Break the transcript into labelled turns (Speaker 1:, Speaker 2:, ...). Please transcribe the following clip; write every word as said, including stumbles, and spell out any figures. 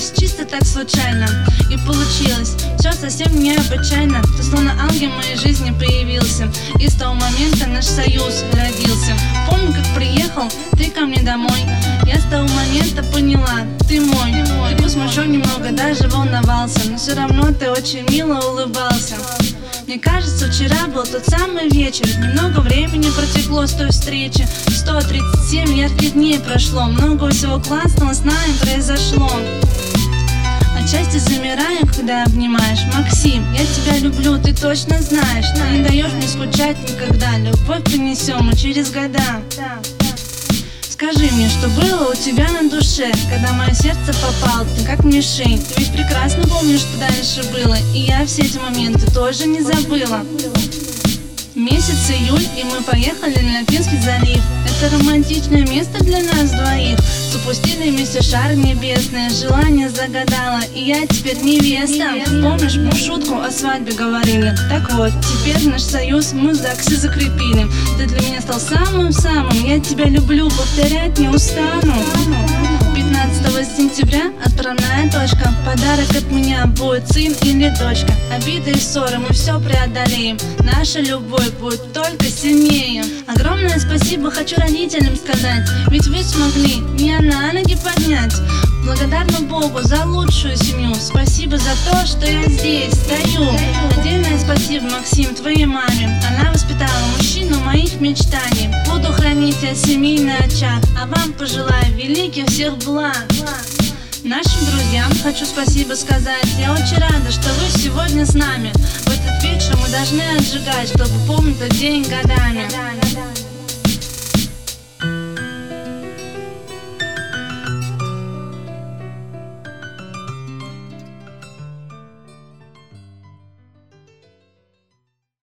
Speaker 1: Получилось чисто так случайно. И получилось все совсем необычайно. Ты словно ангел в моей жизни появился, и с того момента наш союз родился. Помню, как приехал ты ко мне домой. Я с того момента поняла, ты мой. Ты был смущен немного, даже волновался, но все равно ты очень мило улыбался. Мне кажется, вчера был тот самый вечер. Немного времени протекло с той встречи. сто тридцать семь ярких дней прошло. Много всего классного с нами произошло. Отчасти замираю, когда обнимаешь. Максим, я тебя люблю, ты точно знаешь. Ты не даешь мне скучать никогда. Любовь принесем мы через года. Скажи мне, что было у тебя на душе, когда мое сердце попало ты как мишень. Ты ведь прекрасно помнишь, что дальше было, и я все эти моменты тоже не забыла. Месяц июль, и мы поехали на Финский залив. Это романтичное место для нас двоих. Запустили вместе шар небесный, желание загадала, и я теперь невеста. Помнишь, мы шутку о свадьбе говорили? Так вот, теперь наш союз мы в ЗАГСе закрепили. Ты для меня стал самым-самым, я тебя люблю, повторять не устану. пятнадцатого сентября отправная точка. Подарок от меня будет сын или дочка. Обиды и ссоры мы все преодолеем. Наша любовь будет только сильнее. Огромное спасибо хочу родителям сказать, ведь вы смогли меня на ноги поднять. Благодарна Богу за лучшую семью. Спасибо за то, что я здесь стою. Отдельное спасибо, Максим, твоей маме. Она воспитала мужчину моих мечтаний. Буду хранить я семейный очаг, а вам пожелаю великих всех благ. Нашим друзьям хочу спасибо сказать. Я очень рада, что вы сегодня с нами. В этот вечер мы должны отжигать, чтобы помнить тот день годами.